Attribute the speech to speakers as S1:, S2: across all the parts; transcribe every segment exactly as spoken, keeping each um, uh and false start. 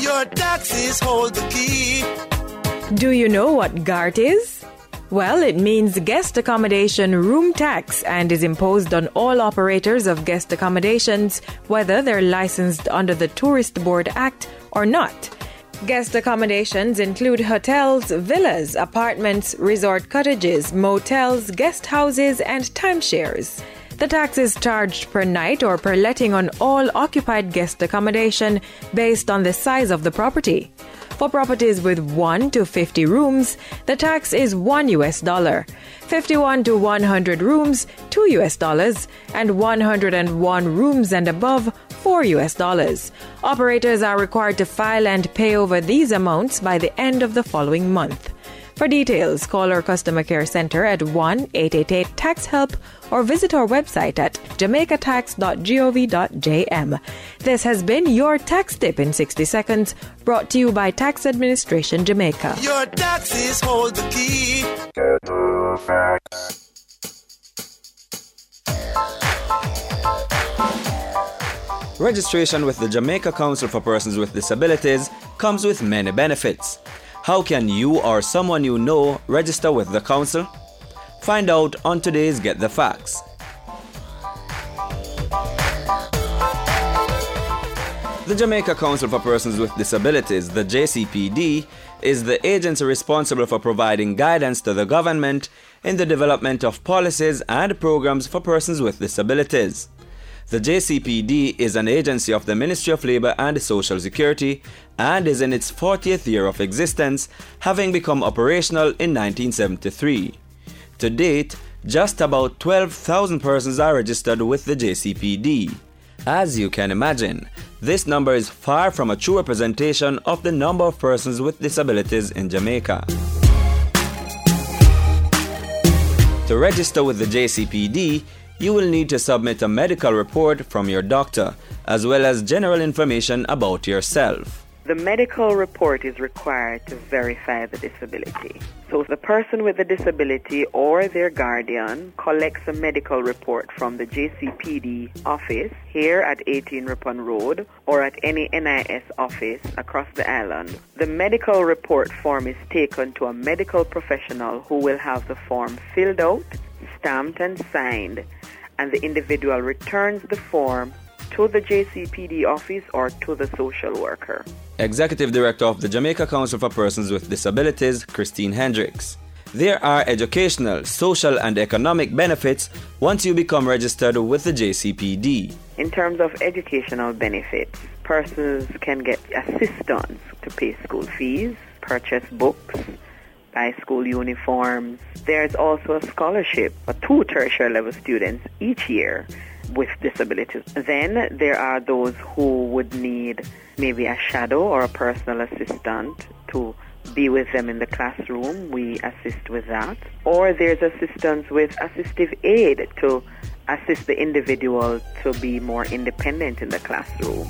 S1: Your taxes hold the key.
S2: Do you know what G A R T is? Well, it means Guest Accommodation Room Tax and is imposed on all operators of guest accommodations, whether they're licensed under the Tourist Board Act or not. Guest accommodations include hotels, villas, apartments, resort cottages, motels, guest houses, and timeshares. The tax is charged per night or per letting on all occupied guest accommodation based on the size of the property. For properties with one to fifty rooms, the tax is one U S dollar. fifty-one to one hundred rooms, two U S dollars, and one hundred one rooms and above, four U S dollars. Operators are required to file and pay over these amounts by the end of the following month. For details, call our customer care center at one eight eight eight tax help or visit our website at jamaica tax dot gov dot j m. This has been your tax tip in sixty seconds, brought to you by Tax Administration Jamaica.
S1: Your taxes hold the key.
S3: Registration with the Jamaica Council for Persons with Disabilities comes with many benefits. How can you or someone you know register with the council? Find out on today's Get the Facts. The Jamaica Council for Persons with Disabilities, the J C P D, is the agency responsible for providing guidance to the government in the development of policies and programs for persons with disabilities. The J C P D is an agency of the Ministry of Labour and Social Security and is in its fortieth year of existence, having become operational in nineteen seventy-three. To date, just about twelve thousand persons are registered with the J C P D. As you can imagine, this number is far from a true representation of the number of persons with disabilities in Jamaica. To register with the J C P D, you will need to submit a medical report from your doctor, as well as general information about yourself.
S4: The medical report is required to verify the disability. So the person with the disability or their guardian collects a medical report from the J C P D office here at eighteen Ripon Road or at any N I S office across the island. The medical report form is taken to a medical professional who will have the form filled out, stamped and signed, and the individual returns the form to the J C P D office or to the social worker.
S3: Executive Director of the Jamaica Council for Persons with Disabilities, Christine Hendricks. There are educational, social and economic benefits once you become registered with the J C P D.
S4: In terms of educational benefits, persons can get assistance to pay school fees, purchase books, buy school uniforms. There's also a scholarship for two tertiary level students each year with disabilities. Then there are those who would need maybe a shadow or a personal assistant to be with them in the classroom. We assist with that. Or there's assistance with assistive aid to assist the individual to be more independent in the classroom.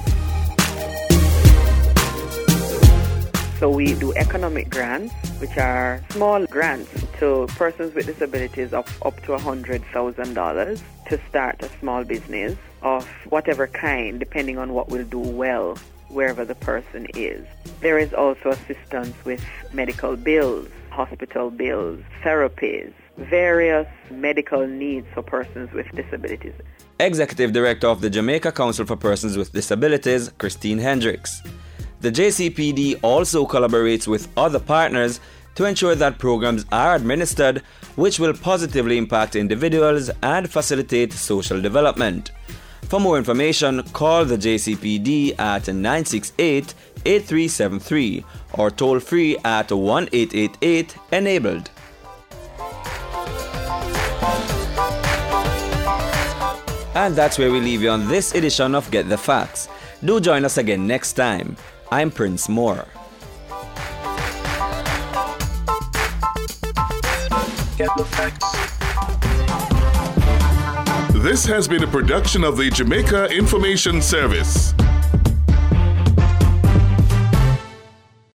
S4: So we do economic grants, which are small grants to persons with disabilities of up to one hundred thousand dollars to start a small business of whatever kind, depending on what will do well wherever the person is. There is also assistance with medical bills, hospital bills, therapies, various medical needs for persons with disabilities.
S3: Executive Director of the Jamaica Council for Persons with Disabilities, Christine Hendricks. The J C P D also collaborates with other partners to ensure that programs are administered which will positively impact individuals and facilitate social development. For more information, call the J C P D at nine six eight, eight three seven three or toll free at one eight eight eight enabled. And that's where we leave you on this edition of Get the Facts. Do join us again next time. I'm Prince Moore.
S5: Get the Facts. This has been a production of the Jamaica Information Service.